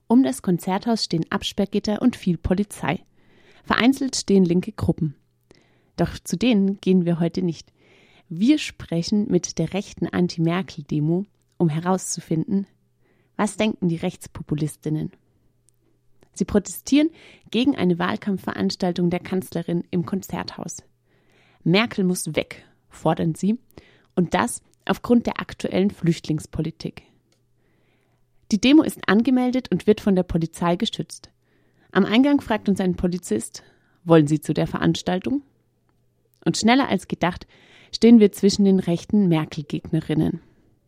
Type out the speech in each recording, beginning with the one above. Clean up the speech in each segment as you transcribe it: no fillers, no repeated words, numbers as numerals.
Um das Konzerthaus stehen Absperrgitter und viel Polizei. Vereinzelt stehen linke Gruppen. Doch zu denen gehen wir heute nicht. Wir sprechen mit der rechten Anti-Merkel-Demo, um herauszufinden, was denken die Rechtspopulistinnen. Sie protestieren gegen eine Wahlkampfveranstaltung der Kanzlerin im Konzerthaus. Merkel muss weg, fordern sie, und das aufgrund der aktuellen Flüchtlingspolitik. Die Demo ist angemeldet und wird von der Polizei geschützt. Am Eingang fragt uns ein Polizist, wollen Sie zu der Veranstaltung? Und schneller als gedacht stehen wir zwischen den rechten Merkel-Gegnerinnen.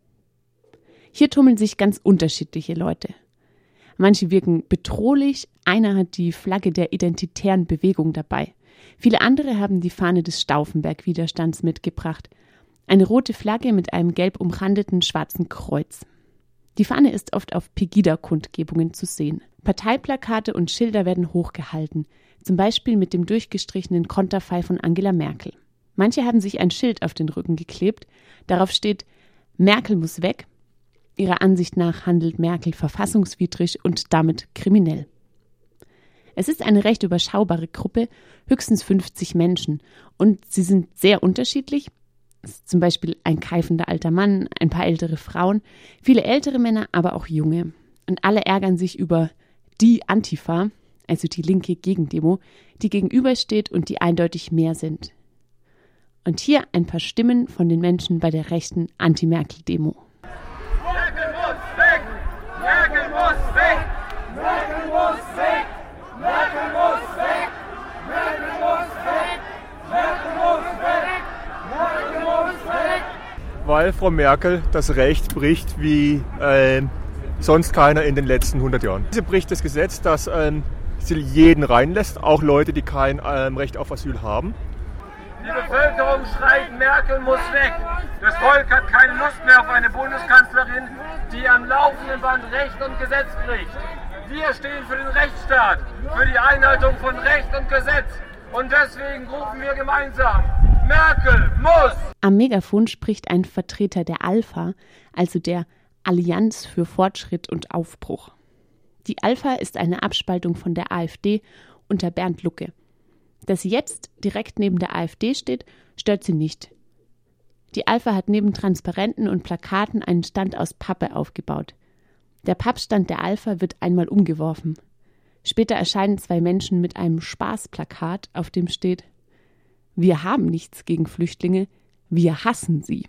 Hier tummeln sich ganz unterschiedliche Leute. Manche wirken bedrohlich, einer hat die Flagge der identitären Bewegung dabei. Viele andere haben die Fahne des Stauffenberg-Widerstands mitgebracht. Eine rote Flagge mit einem gelb umrandeten schwarzen Kreuz. Die Fahne ist oft auf Pegida-Kundgebungen zu sehen. Parteiplakate und Schilder werden hochgehalten, zum Beispiel mit dem durchgestrichenen Konterfei von Angela Merkel. Manche haben sich ein Schild auf den Rücken geklebt, darauf steht „Merkel muss weg". Ihrer Ansicht nach handelt Merkel verfassungswidrig und damit kriminell. Es ist eine recht überschaubare Gruppe, höchstens 50 Menschen, und sie sind sehr unterschiedlich. Es ist zum Beispiel ein keifender alter Mann, ein paar ältere Frauen, viele ältere Männer, aber auch junge. Und alle ärgern sich über die Antifa, also die linke Gegendemo, die gegenübersteht und die eindeutig mehr sind. Und hier ein paar Stimmen von den Menschen bei der rechten Anti-Merkel-Demo. Merkel muss weg! Merkel muss weg! Merkel muss weg! Merkel muss weg! Merkel muss weg! Merkel muss weg! Merkel muss weg! Weil Frau Merkel das Recht bricht wie sonst keiner in den letzten 100 Jahren. Sie bricht das Gesetz, dass sie jeden reinlässt, auch Leute, die kein Recht auf Asyl haben. Die Bevölkerung schreit, Merkel muss weg. Das Volk hat keine Lust mehr auf eine Bundeskanzlerin, die am laufenden Band Recht und Gesetz bricht. Wir stehen für den Rechtsstaat, für die Einhaltung von Recht und Gesetz. Und deswegen rufen wir gemeinsam, Merkel muss! Am Megafon spricht ein Vertreter der ALPHA, also der Allianz für Fortschritt und Aufbruch. Die ALPHA ist eine Abspaltung von der AfD unter Bernd Lucke. Dass sie jetzt direkt neben der AfD steht, stört sie nicht. Die ALPHA hat neben Transparenten und Plakaten einen Stand aus Pappe aufgebaut. Der Pappstand der ALPHA wird einmal umgeworfen. Später erscheinen zwei Menschen mit einem Spaßplakat, auf dem steht: Wir haben nichts gegen Flüchtlinge, wir hassen sie.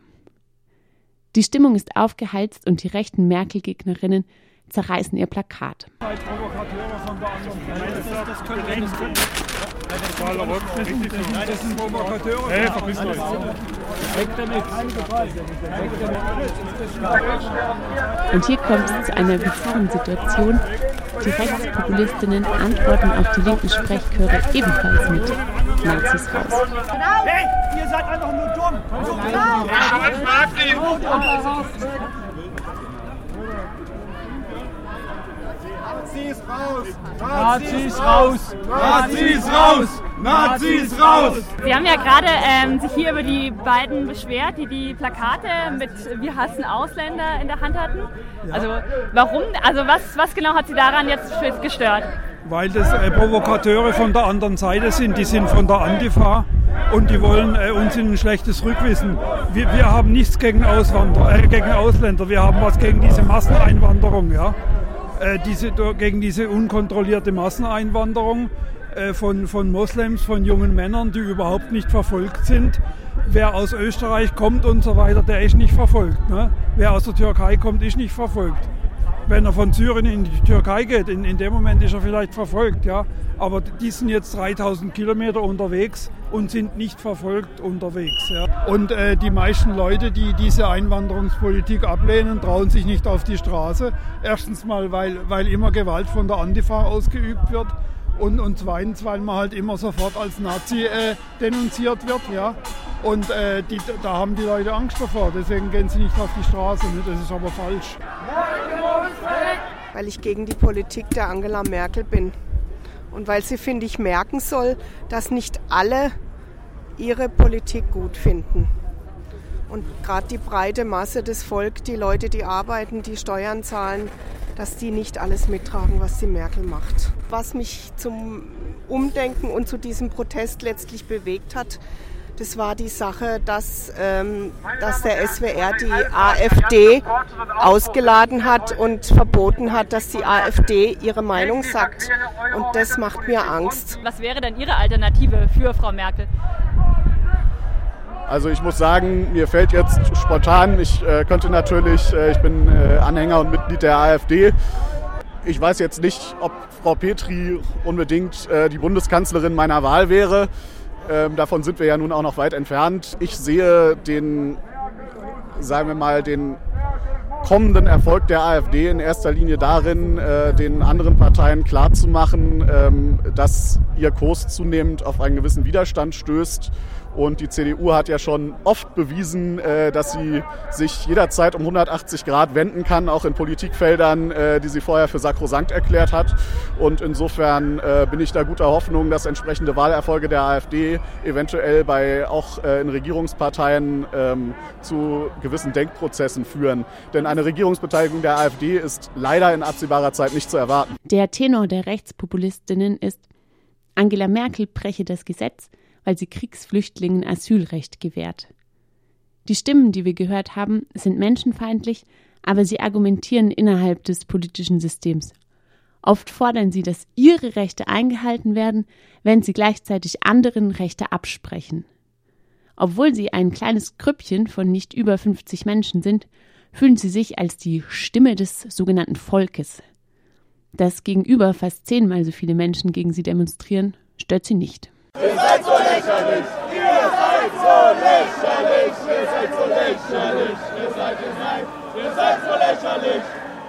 Die Stimmung ist aufgeheizt und die rechten Merkel-Gegnerinnen zerreißen ihr Plakat. Und hier kommt es zu einer bizarren Situation. Die Rechtspopulistinnen antworten auf die linken Sprechchöre ebenfalls mit Nazis raus. Hey, ihr seid einfach nur dumm! Nazis raus! Nazis raus! Nazis raus! Nazis raus! Sie haben ja gerade sich hier über die beiden beschwert, die die Plakate mit "Wir hassen Ausländer" in der Hand hatten. Also warum? Also was genau hat Sie daran jetzt gestört? Weil das Provokateure von der anderen Seite sind. Die sind von der Antifa und die wollen uns in ein schlechtes Rückwissen. Wir haben nichts gegen Ausländer. Wir haben was gegen diese Masseneinwanderung, ja. Gegen diese unkontrollierte Masseneinwanderung von Moslems, von jungen Männern, die überhaupt nicht verfolgt sind. Wer aus Österreich kommt und so weiter, der ist nicht verfolgt. Ne? Wer aus der Türkei kommt, ist nicht verfolgt. Wenn er von Syrien in die Türkei geht, in dem Moment ist er vielleicht verfolgt. Ja? Aber die sind jetzt 3000 Kilometer unterwegs und sind nicht verfolgt unterwegs. Ja? Und die meisten Leute, die diese Einwanderungspolitik ablehnen, trauen sich nicht auf die Straße. Erstens mal, weil immer Gewalt von der Antifa ausgeübt wird. Und zweitens, weil man halt immer sofort als Nazi denunziert wird. Ja? Und da haben die Leute Angst davor, deswegen gehen sie nicht auf die Straße. Ne? Das ist aber falsch. Weil ich gegen die Politik der Angela Merkel bin. Und weil sie, finde ich, merken soll, dass nicht alle ihre Politik gut finden. Und gerade die breite Masse des Volkes, die Leute, die arbeiten, die Steuern zahlen, dass die nicht alles mittragen, was die Merkel macht. Was mich zum Umdenken und zu diesem Protest letztlich bewegt hat, das war die Sache, dass der SWR die AfD ausgeladen hat und verboten hat, dass die AfD ihre Meinung sagt. Und das macht mir Angst. Was wäre denn Ihre Alternative für Frau Merkel? Also ich muss sagen, mir fällt jetzt spontan, ich bin Anhänger und Mitglied der AfD. Ich weiß jetzt nicht, ob Frau Petri unbedingt die Bundeskanzlerin meiner Wahl wäre. Davon sind wir ja nun auch noch weit entfernt. Ich sehe den kommenden Erfolg der AfD in erster Linie darin, den anderen Parteien klarzumachen, dass ihr Kurs zunehmend auf einen gewissen Widerstand stößt. Und die CDU hat ja schon oft bewiesen, dass sie sich jederzeit um 180 Grad wenden kann, auch in Politikfeldern, die sie vorher für sakrosankt erklärt hat. Und insofern bin ich da guter Hoffnung, dass entsprechende Wahlerfolge der AfD eventuell auch in Regierungsparteien zu gewissen Denkprozessen führen. Denn eine Regierungsbeteiligung der AfD ist leider in absehbarer Zeit nicht zu erwarten. Der Tenor der Rechtspopulistinnen ist, Angela Merkel breche das Gesetz, weil sie Kriegsflüchtlingen Asylrecht gewährt. Die Stimmen, die wir gehört haben, sind menschenfeindlich, aber sie argumentieren innerhalb des politischen Systems. Oft fordern sie, dass ihre Rechte eingehalten werden, wenn sie gleichzeitig anderen Rechte absprechen. Obwohl sie ein kleines Grüppchen von nicht über 50 Menschen sind, fühlen sie sich als die Stimme des sogenannten Volkes. Dass gegenüber fast 10-mal so viele Menschen gegen sie demonstrieren, stört sie nicht. Ihr seid so lächerlich! Ihr seid so lächerlich! Ihr seid so lächerlich! Ihr seid so lächerlich!